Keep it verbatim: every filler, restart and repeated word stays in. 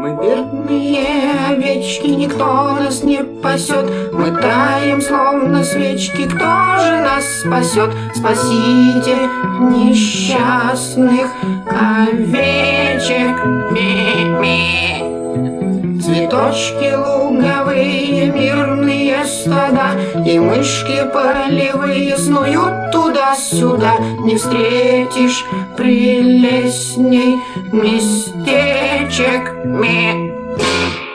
Мы бедные овечки, никто нас не пасет. Мы таем, словно свечки, кто же нас спасет? Спасите несчастных овечек. Ми-ми. Цветочки луговые, мирные стада, и мышки полевые снуют туда-сюда. Не встретишь прелестней местечек. Ми.